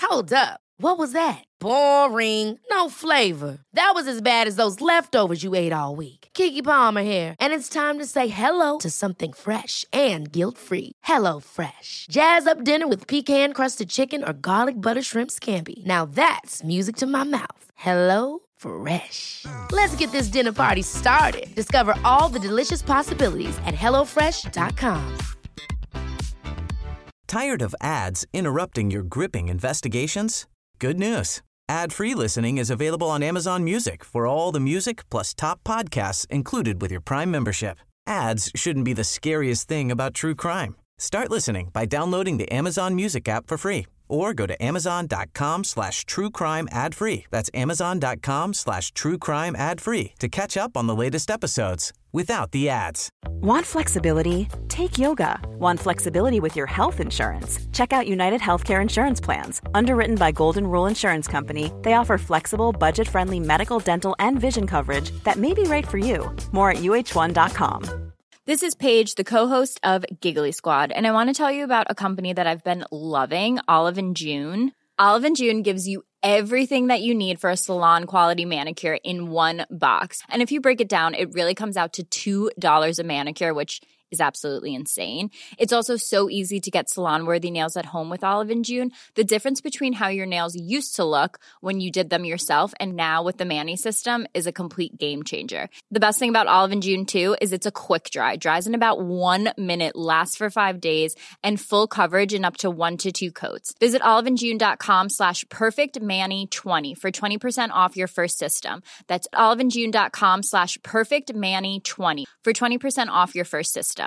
Hold up. What was that? Boring. No flavor. That was as bad as those leftovers you ate all week. Keke Palmer here, and it's time to say hello to something fresh and guilt-free. Hello Fresh. Jazz up dinner with pecan-crusted chicken or garlic butter shrimp scampi. Now that's music to my mouth. Hello Fresh. Let's get this dinner party started. Discover all the delicious possibilities at hellofresh.com. Tired of ads interrupting your gripping investigations? Good news. Ad-free listening is available on Amazon Music for all the music plus top podcasts included with your Prime membership. Ads shouldn't be the scariest thing about true crime. Start listening by downloading the Amazon Music app for free or go to amazon.com/truecrime ad-free. That's amazon.com/truecrime ad-free to catch up on the latest episodes without the ads. Want flexibility? Take yoga. Want flexibility with your health insurance? Check out United Healthcare Insurance Plans. Underwritten by Golden Rule Insurance Company, they offer flexible, budget-friendly medical, dental, and vision coverage that may be right for you. More at uh1.com. This is Paige, the co-host of Giggly Squad, and I want to tell you about a company that I've been loving, Olive & June. Olive & June gives you everything that you need for a salon-quality manicure in one box. And if you break it down, it really comes out to $2 a manicure, which is absolutely insane. It's also so easy to get salon-worthy nails at home with Olive & June. The difference between how your nails used to look when you did them yourself and now with the Mani system is a complete game changer. The best thing about Olive & June, too, is it's a quick dry. Dries in about 1 minute, lasts for 5 days, and full coverage in up to 1 to 2 coats. Visit oliveandjune.com/perfectmani20 for 20% off your first system. That's oliveandjune.com/perfectmani20 for 20% off your first system.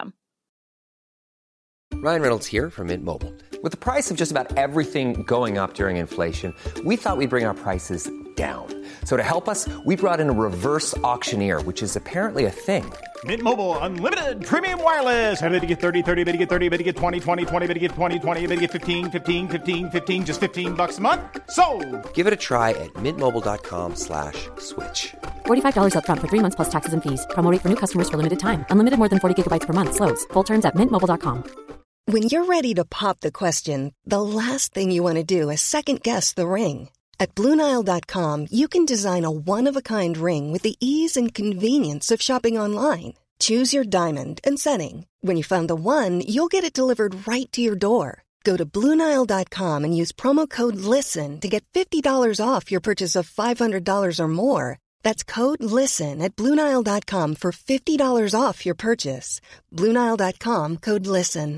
Ryan Reynolds here from Mint Mobile. With the price of just about everything going up during inflation, we thought we'd bring our prices down. So to help us, we brought in a reverse auctioneer, which is apparently a thing. Mint Mobile Unlimited Premium Wireless. How to get 30, 30, bit to get 30, bit to get 20, 20, 20, bit to get 20, 20, bit to get 15, 15, 15, 15, just $15 a month? Sold! Give it a try at mintmobile.com/switch. $45 up front for 3 months plus taxes and fees. Promo rate for new customers for limited time. Unlimited more than 40 gigabytes per month. Slows full terms at mintmobile.com. When you're ready to pop the question, the last thing you want to do is second-guess the ring. At BlueNile.com, you can design a one-of-a-kind ring with the ease and convenience of shopping online. Choose your diamond and setting. When you find the one, you'll get it delivered right to your door. Go to BlueNile.com and use promo code LISTEN to get $50 off your purchase of $500 or more. That's code LISTEN at BlueNile.com for $50 off your purchase. BlueNile.com, code LISTEN.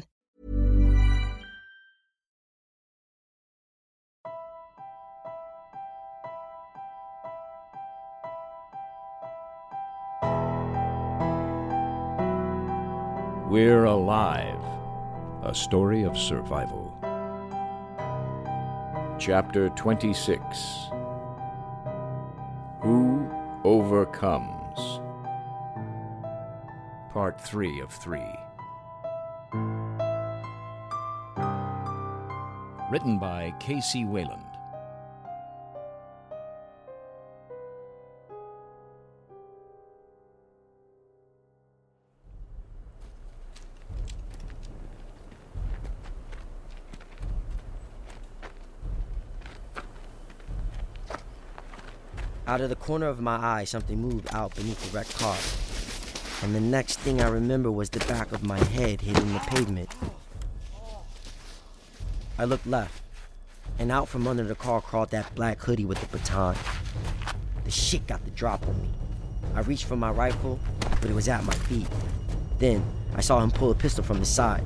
We're Alive, a story of survival. Chapter 26. Who Overcomes? Part 3 of 3. Written by K.C. Wayland. Out of the corner of my eye, something moved out beneath the wrecked car. And the next thing I remember was the back of my head hitting the pavement. I looked left, and out from under the car crawled that black hoodie with the baton. The shit got the drop on me. I reached for my rifle, but it was at my feet. Then, I saw him pull a pistol from his side.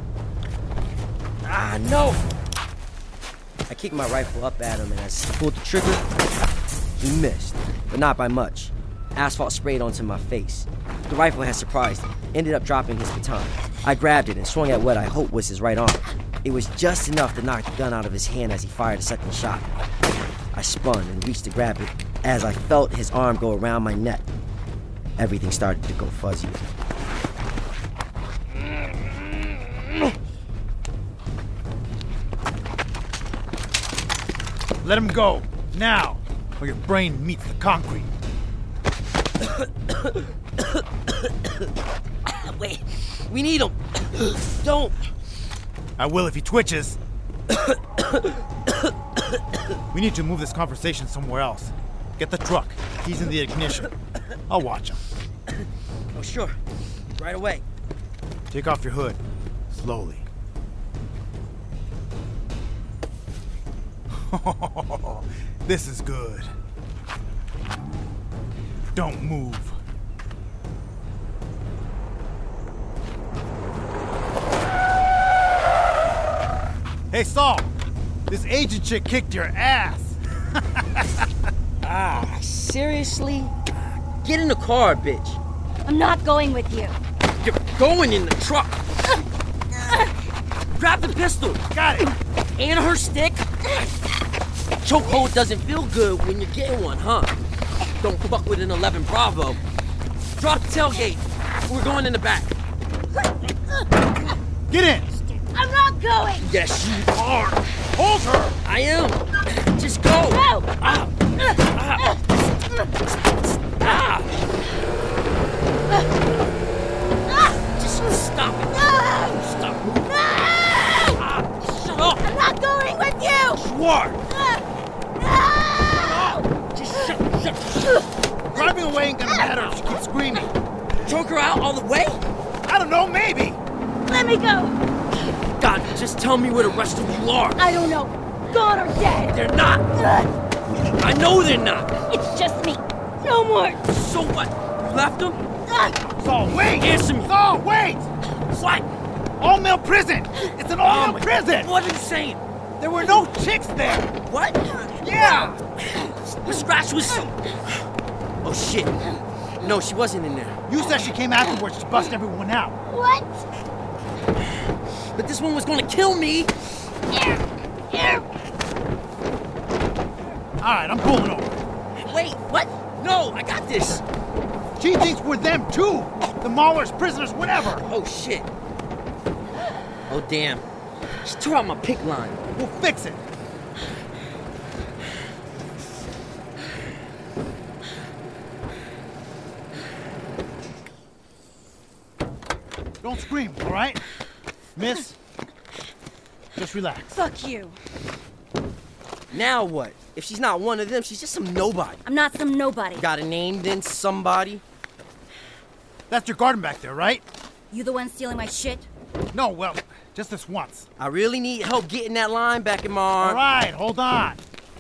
Ah, no! I kicked my rifle up at him, and as I pulled the trigger, he missed, but not by much. Asphalt sprayed onto my face. The rifle had surprised him, ended up dropping his baton. I grabbed it and swung at what I hoped was his right arm. It was just enough to knock the gun out of his hand as he fired a second shot. I spun and reached to grab it as I felt his arm go around my neck. Everything started to go fuzzy. Let him go, now, or your brain meets the concrete. Wait, we need him. Don't. I will if he twitches. We need to move this conversation somewhere else. Get the truck. He's in the ignition. I'll watch him. Oh, sure. Right away. Take off your hood. Slowly. This is good. Don't move. Hey, Saul. This agent chick kicked your ass. Seriously? Get in the car, bitch. I'm not going with you. You're going in the truck. Grab the pistol. Got it. And her stick. Chokehold doesn't feel good when you're getting one, huh? Don't fuck with an 11 Bravo. Drop the tailgate. We're going in the back. Get in. I'm not going. Yes, you are. Hold her. I am. Just go. No. Just stop it. No. Stop. No. Shut up. I'm not going with you. You are. No. Just shut. Driving away ain't gonna matter if she keeps screaming. Choke her out all the way? I don't know, maybe. Let me go. God, just tell me where the rest of you are. I don't know. Gone or dead. They're not. I know they're not. It's just me. No more. So what? You left them? Saul, wait. Answer me. Saul, wait. What? All-male prison. It's an all-male prison. What are you saying? There were no chicks there. What? Yeah. The scratch was... Oh, shit. No, she wasn't in there. You said she came afterwards to bust everyone out. What? But this one was gonna kill me. Here. All right, I'm pulling over. Wait, what? No, I got this. She thinks we're them too. The maulers, prisoners, whatever. Oh, shit. Oh, damn. She tore out my pick line. We'll fix it. Don't scream, all right? Miss, just relax. Fuck you. Now what? If she's not one of them, she's just some nobody. I'm not some nobody. Got a name, then somebody? That's your garden back there, right? You the one stealing my shit? No, well, just this once. I really need help getting that line back in my arm. All right, hold on.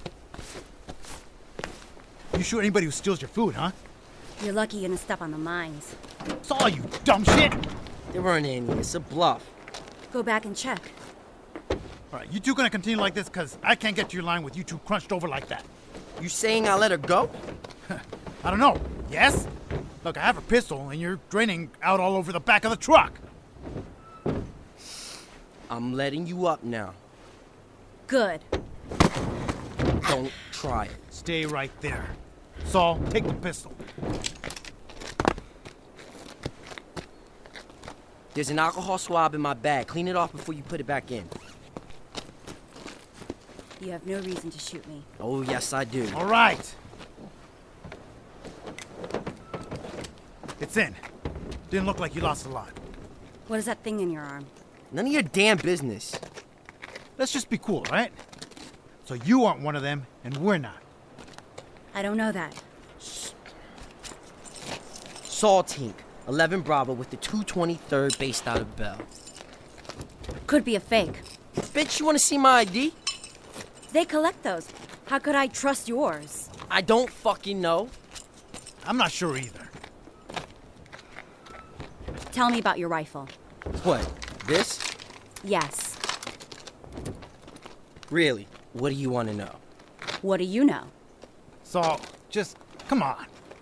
You shoot anybody who steals your food, huh? You're lucky you didn't step on the mines. Saw you, dumb shit. There weren't any. It's a bluff. Go back and check. All right, you two gonna continue like this? Because I can't get to your line with you two crunched over like that. You saying I let her go? I don't know. Yes? Look, I have a pistol, and you're draining out all over the back of the truck. I'm letting you up now. Good. Don't try it. Stay right there. Saul, take the pistol. There's an alcohol swab in my bag. Clean it off before you put it back in. You have no reason to shoot me. Oh, yes, I do. All right. It's in. Didn't look like you lost a lot. What is that thing in your arm? None of your damn business. Let's just be cool, all right? So you aren't one of them, and we're not. I don't know that. Saul Tink, 11 Bravo with the 223rd based out of Bell. Could be a fake. Bitch, you want to see my ID? They collect those. How could I trust yours? I don't fucking know. I'm not sure either. Tell me about your rifle. What, this? Yes. Really? What do you want to know? What do you know? Saul, just, come on.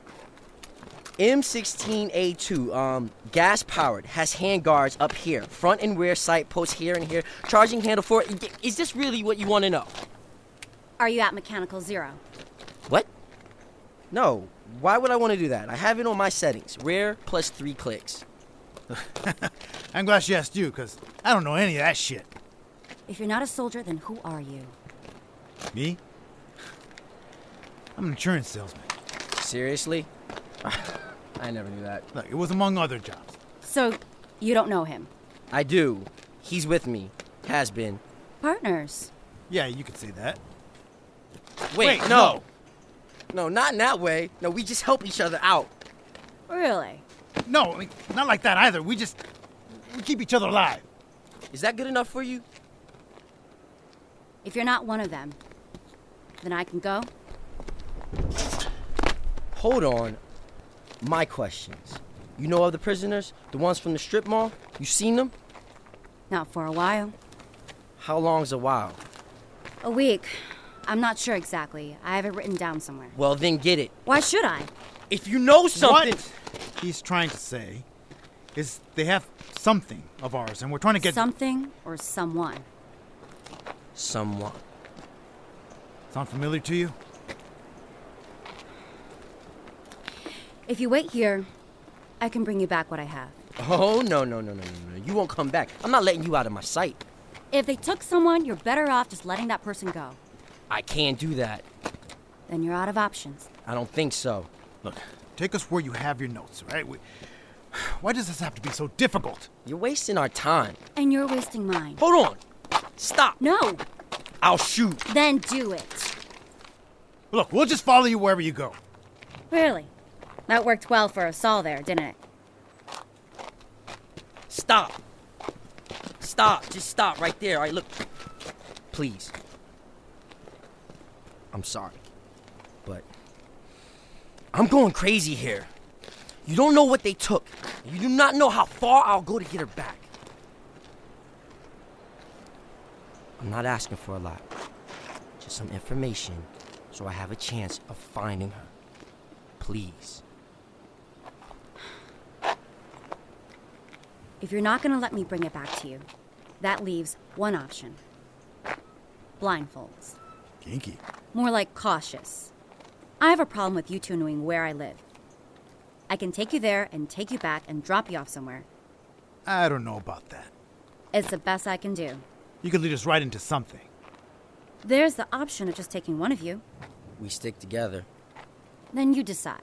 M16A2, gas powered, has handguards up here, front and rear sight posts here and here, charging handle for it. Is this really what you want to know? Are you at Mechanical Zero? What? No, why would I want to do that? I have it on my settings, rear plus 3 clicks. I'm glad she asked you, because I don't know any of that shit. If you're not a soldier, then who are you? Me? I'm an insurance salesman. Seriously? I never knew that. Look, it was among other jobs. So, you don't know him? I do. He's with me. Has been. Partners. Yeah, you could say that. Wait, no. No, not in that way. No, we just help each other out. Really? No, I mean, not like that either. We keep each other alive. Is that good enough for you? If you're not one of them, then I can go? Hold on. My questions. You know of the prisoners? The ones from the strip mall? You seen them? Not for a while. How long's a while? A week. I'm not sure exactly. I have it written down somewhere. Well, then get it. Why should I? If you know something... What he's trying to say is they have something of ours, and we're trying to get... Something or someone? Someone. Sound familiar to you? If you wait here, I can bring you back what I have. Oh, no. You won't come back. I'm not letting you out of my sight. If they took someone, you're better off just letting that person go. I can't do that. Then you're out of options. I don't think so. Look, take us where you have your notes, all right? Why does this have to be so difficult? You're wasting our time. And you're wasting mine. Hold on. Stop. No. I'll shoot. Then do it. Look, we'll just follow you wherever you go. Really? That worked well for us all there, didn't it? Stop. Stop. Just stop right there. All right, look. Please. I'm sorry, but I'm going crazy here. You don't know what they took. You do not know how far I'll go to get her back. I'm not asking for a lot. Just some information so I have a chance of finding her. Please. If you're not going to let me bring it back to you, that leaves one option. Blindfolds. Kinky. More like cautious. I have a problem with you two knowing where I live. I can take you there and take you back and drop you off somewhere. I don't know about that. It's the best I can do. You could lead us right into something. There's the option of just taking one of you. We stick together. Then you decide.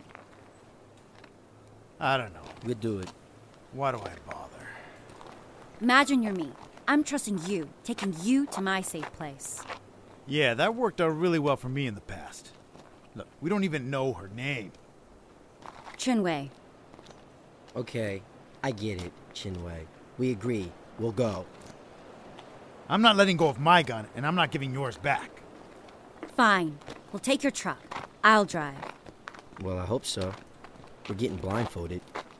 I don't know. We'll do it. Why do I bother? Imagine you're me. I'm trusting you, taking you to my safe place. Yeah, that worked out really well for me in the past. Look, we don't even know her name. Chinwei. Okay, I get it, Chinwei. We agree. We'll go. I'm not letting go of my gun, and I'm not giving yours back. Fine. We'll take your truck. I'll drive. Well, I hope so. We're getting blindfolded.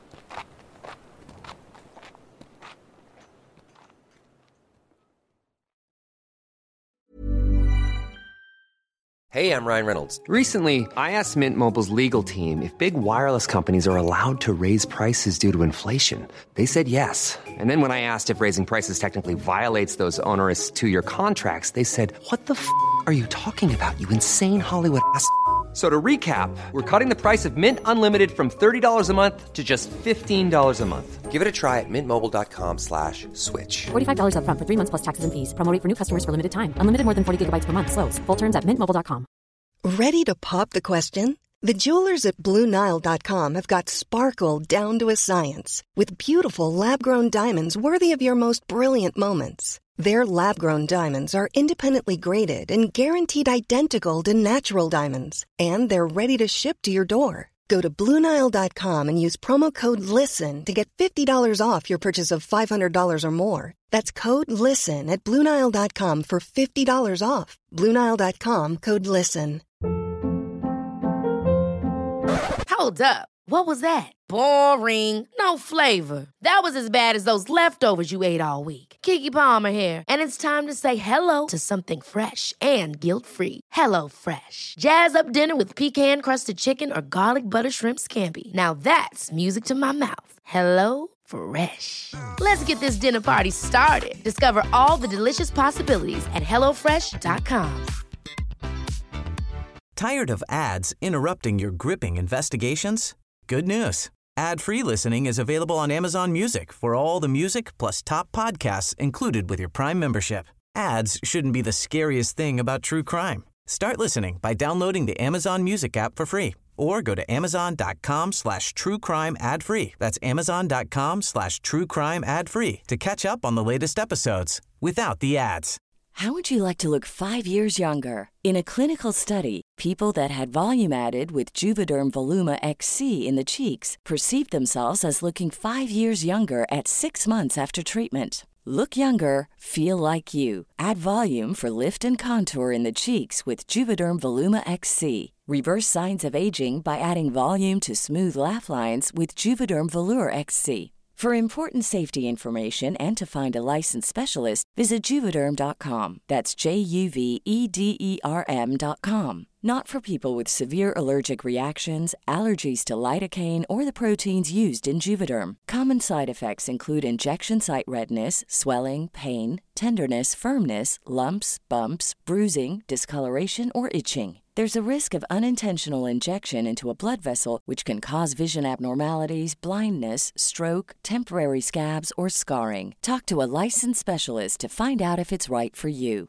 Hey, I'm Ryan Reynolds. Recently, I asked Mint Mobile's legal team if big wireless companies are allowed to raise prices due to inflation. They said yes. And then when I asked if raising prices technically violates those onerous two-year contracts, they said, "What the f*** are you talking about, you insane Hollywood ass?" So to recap, we're cutting the price of Mint Unlimited from $30 a month to just $15 a month. Give it a try at mintmobile.com/switch. $45 up front for 3 months plus taxes and fees. Promo rate for new customers for limited time. Unlimited more than 40 gigabytes per month. Slows full terms at mintmobile.com. Ready to pop the question? The jewelers at BlueNile.com have got sparkle down to a science with beautiful lab-grown diamonds worthy of your most brilliant moments. Their lab-grown diamonds are independently graded and guaranteed identical to natural diamonds, and they're ready to ship to your door. Go to BlueNile.com and use promo code LISTEN to get $50 off your purchase of $500 or more. That's code LISTEN at BlueNile.com for $50 off. BlueNile.com, code LISTEN. Hold up. What was that? Boring. No flavor. That was as bad as those leftovers you ate all week. Keke Palmer here, and it's time to say hello to something fresh and guilt-free. Hello Fresh. Jazz up dinner with pecan-crusted chicken or garlic butter shrimp scampi. Now that's music to my mouth. Hello Fresh. Let's get this dinner party started. Discover all the delicious possibilities at HelloFresh.com. Tired of ads interrupting your gripping investigations? Good news. Ad-free listening is available on Amazon Music for all the music plus top podcasts included with your Prime membership. Ads shouldn't be the scariest thing about true crime. Start listening by downloading the Amazon Music app for free or go to amazon.com/truecrime ad-free. That's amazon.com/truecrime ad-free to catch up on the latest episodes without the ads. How would you like to look 5 years younger? In a clinical study, people that had volume added with Juvederm Voluma XC in the cheeks perceived themselves as looking 5 years younger at 6 months after treatment. Look younger, feel like you. Add volume for lift and contour in the cheeks with Juvederm Voluma XC. Reverse signs of aging by adding volume to smooth laugh lines with Juvederm Volure XC. For important safety information and to find a licensed specialist, visit Juvederm.com. That's JUVEDERM.com. Not for people with severe allergic reactions, allergies to lidocaine, or the proteins used in Juvederm. Common side effects include injection site redness, swelling, pain, tenderness, firmness, lumps, bumps, bruising, discoloration, or itching. There's a risk of unintentional injection into a blood vessel, which can cause vision abnormalities, blindness, stroke, temporary scabs, or scarring. Talk to a licensed specialist to find out if it's right for you.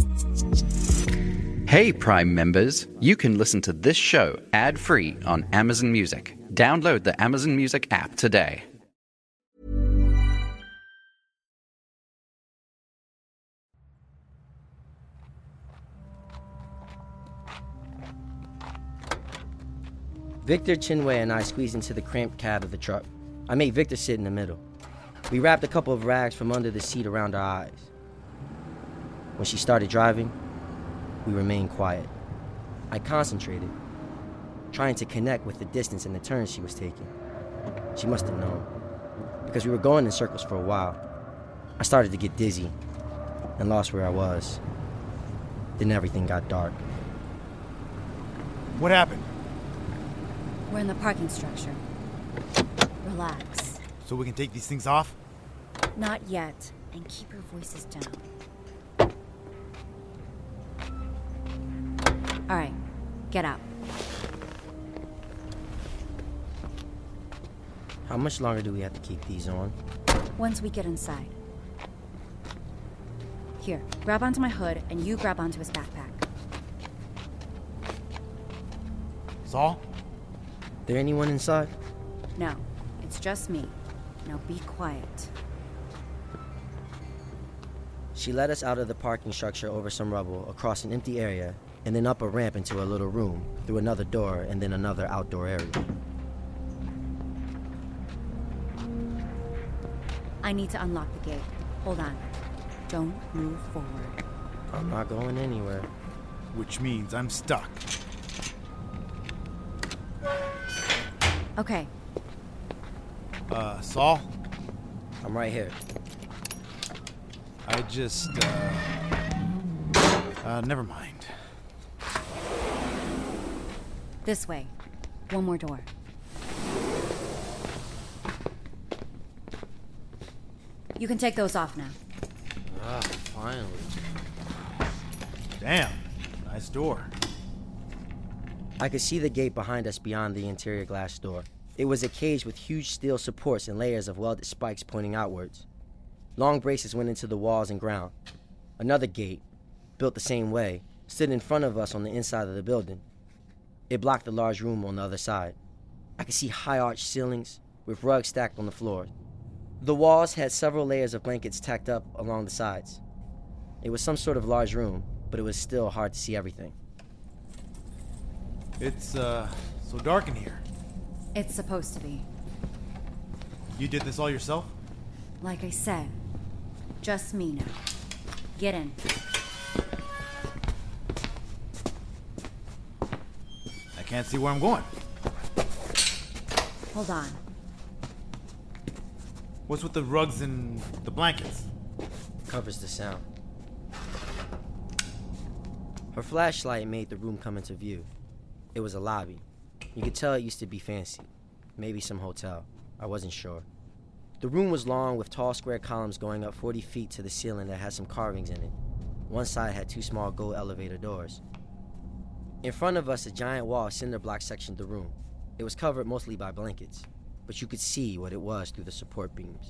Hey, Prime members, you can listen to this show ad-free on Amazon Music. Download the Amazon Music app today. Victor, Chinwe, and I squeezed into the cramped cab of the truck. I made Victor sit in the middle. We wrapped a couple of rags from under the seat around our eyes. When she started driving, we remained quiet. I concentrated, trying to connect with the distance and the turns she was taking. She must have known, because we were going in circles for a while. I started to get dizzy and lost where I was. Then everything got dark. What happened? We're in the parking structure. Relax. So we can take these things off? Not yet. And keep your voices down. All right, get out. How much longer do we have to keep these on? Once we get inside. Here, grab onto my hood, and you grab onto his backpack. Saul? There anyone inside? No, it's just me. Now be quiet. She led us out of the parking structure over some rubble, across an empty area, and then up a ramp into a little room, through another door, and then another outdoor area. I need to unlock the gate. Hold on. Don't move forward. I'm not going anywhere. Which means I'm stuck. Okay. Saul? I'm right here. I just, never mind. This way. One more door. You can take those off now. Ah, finally. Damn, nice door. I could see the gate behind us beyond the interior glass door. It was a cage with huge steel supports and layers of welded spikes pointing outwards. Long braces went into the walls and ground. Another gate, built the same way, stood in front of us on the inside of the building. It blocked the large room on the other side. I could see high-arched ceilings with rugs stacked on the floor. The walls had several layers of blankets tacked up along the sides. It was some sort of large room, but it was still hard to see everything. It's, so dark in here. It's supposed to be. You did this all yourself? Like I said, just me now. Get in. I can't see where I'm going. Hold on. What's with the rugs and the blankets? Covers the sound. Her flashlight made the room come into view. It was a lobby. You could tell it used to be fancy. Maybe some hotel. I wasn't sure. The room was long with tall square columns going up 40 feet to the ceiling that had some carvings in it. One side had two small gold elevator doors. In front of us, a giant wall of cinder block sectioned the room. It was covered mostly by blankets, but you could see what it was through the support beams.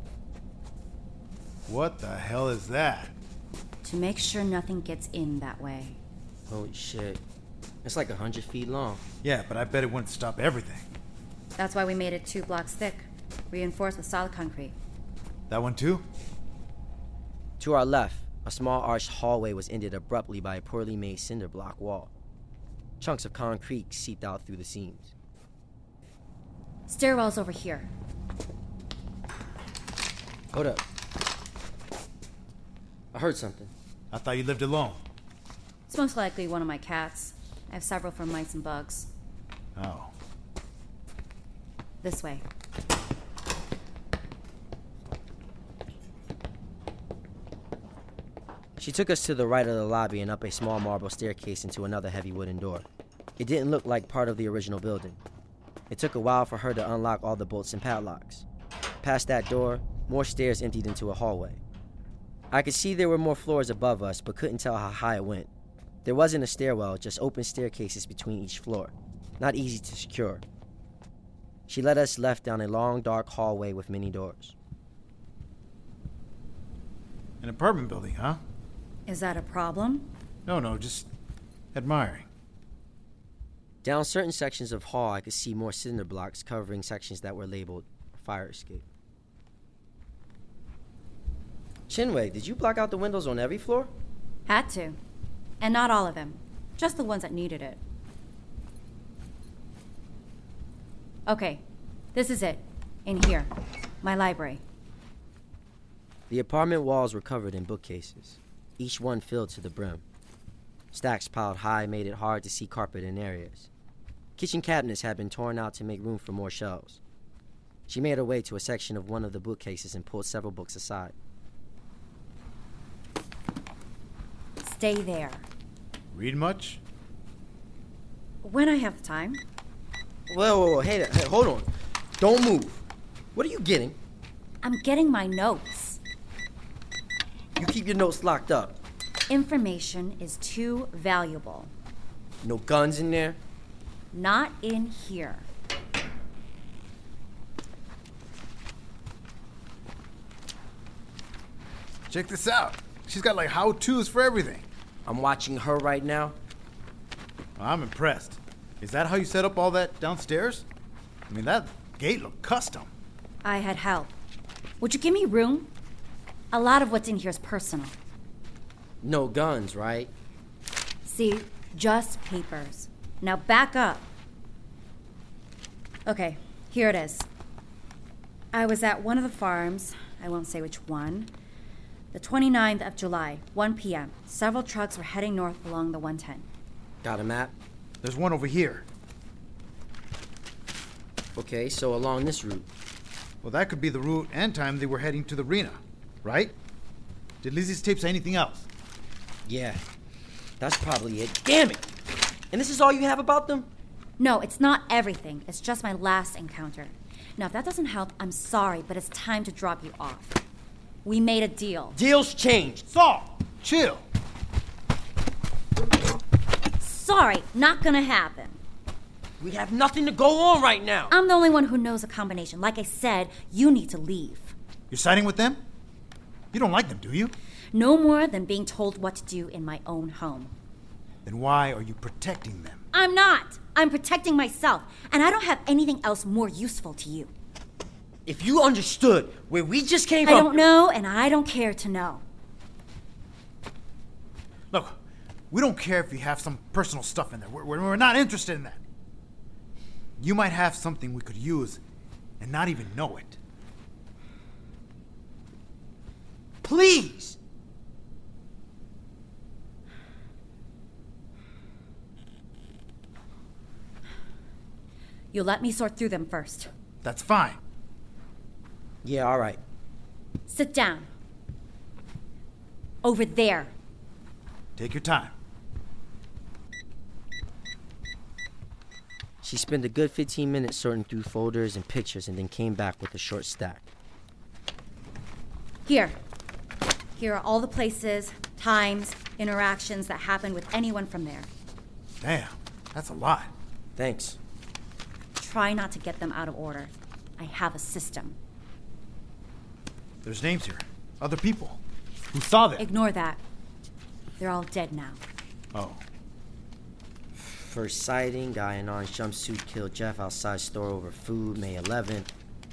What the hell is that? To make sure nothing gets in that way. Holy shit. It's like 100 feet long. Yeah, but I bet it wouldn't stop everything. That's why we made it 2 blocks thick, reinforced with solid concrete. That one too? To our left, A small arched hallway was ended abruptly by a poorly made cinder block wall. Chunks of concrete seeped out through the seams. Stairwell's over here. Hold up. I heard something. I thought you lived alone. It's most likely one of my cats. I have several for mice and bugs. Oh. This way. She took us to the right of the lobby and up a small marble staircase into another heavy wooden door. It didn't look like part of the original building. It took a while for her to unlock all the bolts and padlocks. Past that door, more stairs emptied into a hallway. I could see there were more floors above us, but couldn't tell how high it went. There wasn't a stairwell, just open staircases between each floor. Not easy to secure. She led us left down a long, dark hallway with many doors. An apartment building, huh? Is that a problem? No, just admiring. Down certain sections of hall, I could see more cinder blocks covering sections that were labeled fire escape. Chinwei, did you block out the windows on every floor? Had to. And not all of them. Just the ones that needed it. Okay, this is it. In here. My library. The apartment walls were covered in bookcases, each one filled to the brim. Stacks piled high made it hard to see carpet in areas. Kitchen cabinets had been torn out to make room for more shelves. She made her way to a section of one of the bookcases and pulled several books aside. Stay there. Read much? When I have the time. Whoa, hey, hold on. Don't move. What are you getting? I'm getting my notes. You keep your notes locked up. Information is too valuable. No guns in there? Not in here. Check this out. She's got like how-tos for everything. I'm watching her right now. I'm impressed. Is that how you set up all that downstairs? I mean, that gate looked custom. I had help. Would you give me room? A lot of what's in here is personal. No guns, right? See, just papers. Now back up. Okay, here it is. I was at one of the farms, I won't say which one, the 29th of July, 1 p.m. Several trucks were heading north along the 110. Got a map? There's one over here. Okay, so along this route. Well, that could be the route and time they were heading to the arena, right? Did Lizzie's tape say anything else? Yeah, that's probably it. Damn it! And this is all you have about them? No, it's not everything. It's just my last encounter. Now, if that doesn't help, I'm sorry, but it's time to drop you off. We made a deal. Deals changed. Saul, chill. Sorry, not gonna happen. We have nothing to go on right now. I'm the only one who knows a combination. Like I said, you need to leave. You're siding with them? You don't like them, do you? No more than being told what to do in my own home. Then why are you protecting them? I'm not. I'm protecting myself, and I don't have anything else more useful to you. If you understood where we just came from... I don't know, and I don't care to know. Look, we don't care if you have some personal stuff in there. We're not interested in that. You might have something we could use and not even know it. Please! You'll let me sort through them first. That's fine. Yeah, all right. Sit down. Over there. Take your time. She spent a good 15 minutes sorting through folders and pictures and then came back with a short stack. Here. Here are all the places, times, interactions that happened with anyone from there. Damn, that's a lot. Thanks. Try not to get them out of order. I have a system. There's names here. Other people. Who saw them? Ignore that. They're all dead now. Oh. First sighting, guy in orange jumpsuit killed Jeff outside store over food, May 11th.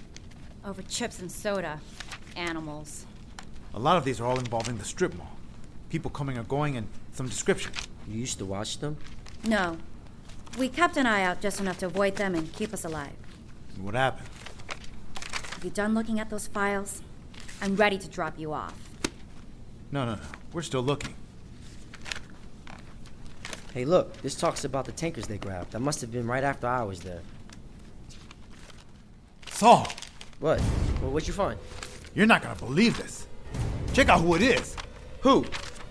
Over chips and soda. Animals. A lot of these are all involving the strip mall. People coming or going and some description. You used to watch them? No. We kept an eye out just enough to avoid them and keep us alive. What happened? You done looking at those files? I'm ready to drop you off. No. We're still looking. Hey, look. This talks about the tankers they grabbed. That must have been right after I was there. Saul! What? Well, what'd you find? You're not gonna believe this. Check out who it is. Who?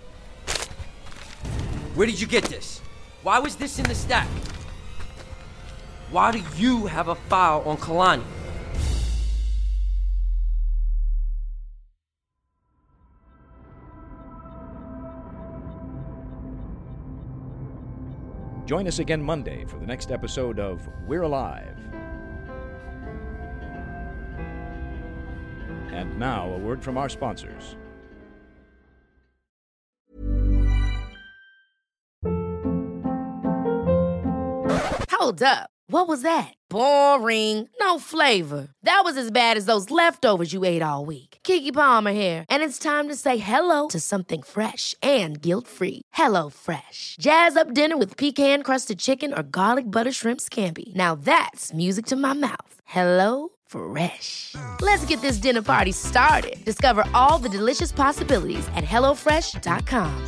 Where did you get this? Why was this in the stack? Why do you have a file on Kalani? Join us again Monday for the next episode of We're Alive. And now, a word from our sponsors. Hold up. What was that? Boring. No flavor. That was as bad as those leftovers you ate all week. Keke Palmer here, and it's time to say hello to something fresh and guilt-free. Hello Fresh. Jazz up dinner with pecan-crusted chicken or garlic butter shrimp scampi. Now that's music to my mouth. Hello Fresh. Let's get this dinner party started. Discover all the delicious possibilities at HelloFresh.com.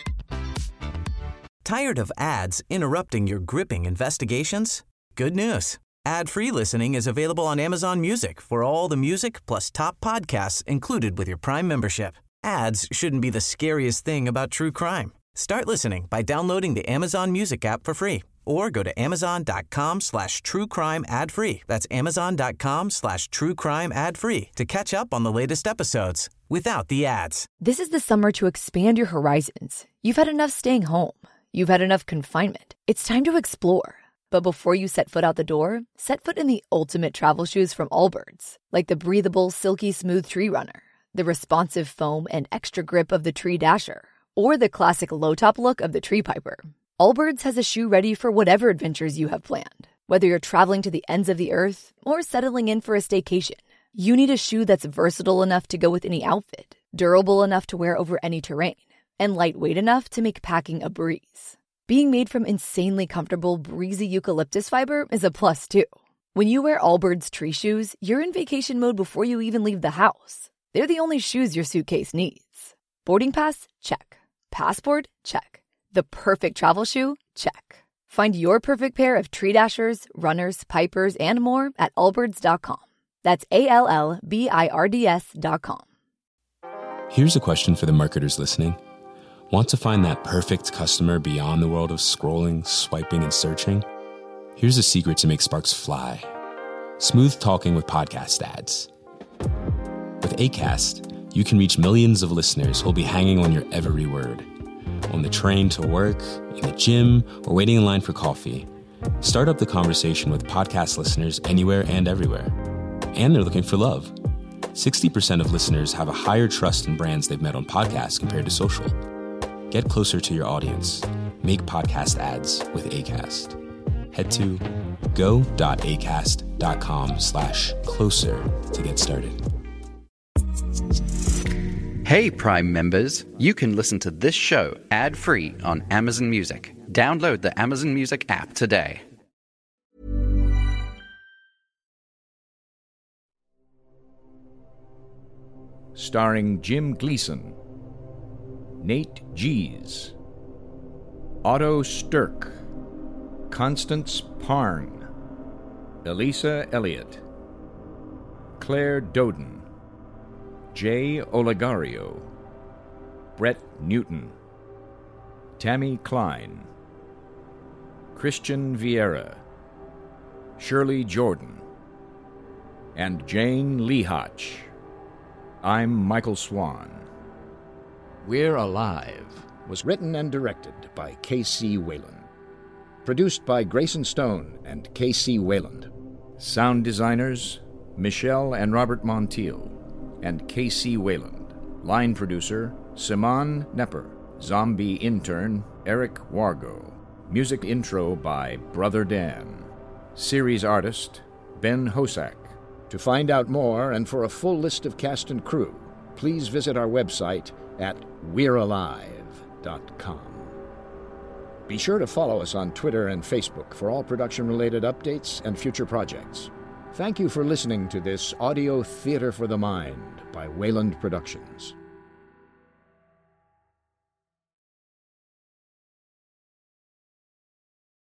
Tired of ads interrupting your gripping investigations? Good news. Ad-free listening is available on Amazon Music for all the music plus top podcasts included with your Prime membership. Ads shouldn't be the scariest thing about true crime. Start listening by downloading the Amazon Music app for free or go to amazon.com/truecrime ad-free. That's amazon.com/truecrime ad-free to catch up on the latest episodes without the ads. This is the summer to expand your horizons. You've had enough staying home. You've had enough confinement. It's time to explore. But before you set foot out the door, set foot in the ultimate travel shoes from Allbirds, like the breathable, silky smooth Tree Runner, the responsive foam and extra grip of the Tree Dasher, or the classic low-top look of the Tree Piper. Allbirds has a shoe ready for whatever adventures you have planned. Whether you're traveling to the ends of the earth or settling in for a staycation, you need a shoe that's versatile enough to go with any outfit, durable enough to wear over any terrain, and lightweight enough to make packing a breeze. Being made from insanely comfortable, breezy eucalyptus fiber is a plus, too. When you wear Allbirds tree shoes, you're in vacation mode before you even leave the house. They're the only shoes your suitcase needs. Boarding pass? Check. Passport? Check. The perfect travel shoe? Check. Find your perfect pair of Tree Dashers, Runners, Pipers, and more at allbirds.com. That's ALLBIRDS.com. Here's a question for the marketers listening. Want to find that perfect customer beyond the world of scrolling, swiping, and searching? Here's a secret to make sparks fly. Smooth talking with podcast ads. With Acast, you can reach millions of listeners who'll be hanging on your every word. On the train to work, in the gym, or waiting in line for coffee. Start up the conversation with podcast listeners anywhere and everywhere. And they're looking for love. 60% of listeners have a higher trust in brands they've met on podcasts compared to social. Get closer to your audience. Make podcast ads with Acast. Head to go.acast.com/closer to get started. Hey, Prime members, you can listen to this show ad-free on Amazon Music. Download the Amazon Music app today. Starring Jim Gleason, Nate Gies, Otto Stirk, Constance Parn, Elisa Elliott, Claire Doden, Jay Olegario, Brett Newton, Tammy Klein, Christian Vieira, Shirley Jordan, and Jane Lehoch. I'm Michael Swan. We're Alive was written and directed by K.C. Wayland. Produced by Grayson Stone and K.C. Wayland. Sound designers, Michelle and Robert Montiel and K.C. Wayland. Line producer, Simon Nepper. Zombie intern, Eric Wargo. Music intro by Brother Dan. Series artist, Ben Hosack. To find out more and for a full list of cast and crew, please visit our website at we'realive.com. Be sure to follow us on Twitter and Facebook for all production-related updates and future projects. Thank you for listening to this audio theater for the mind by Wayland Productions.